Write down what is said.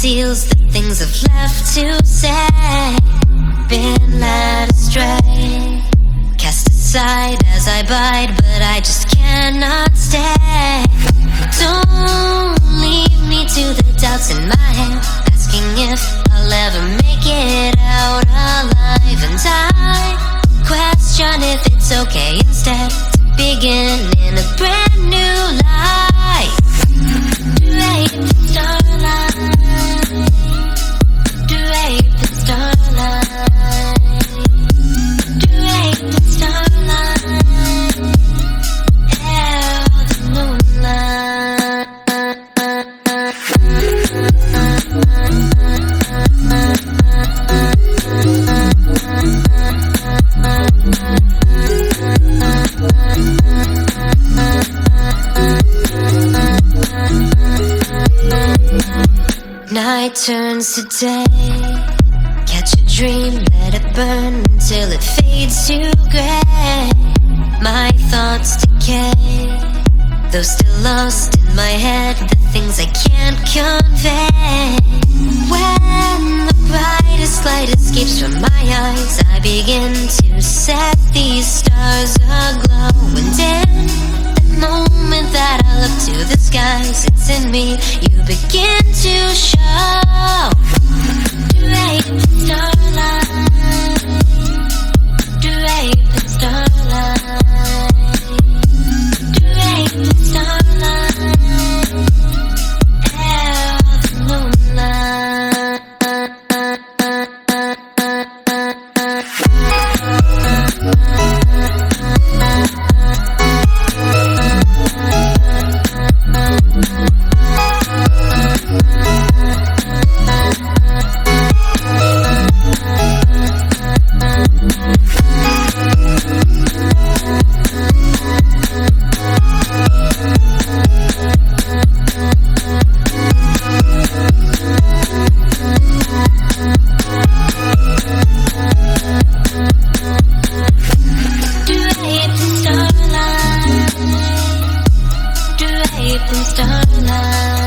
conceals the things I've left to say. Been led astray, cast aside as I bide, but I just cannot stay. Don't leave me to the doubts in my head, asking if I'll ever make it out alive. And I question if it's okay instead to begin in a brand new life. Drape in starlight, drape in starlight, drape in starlight, air the moonlight. Night turns to day, catch a dream, let it burn until it fades to gray. My thoughts decay, though still lost in my head, the things I can't convey. When the brightest light escapes from my eyes, I begin to set these stars aglow. And in that moment that I look to the skies, it's in me you begin to show. Drape in starlight, drape in starlight, drape in starlight, air the moonlight. Drape in starlight, drape in starlight.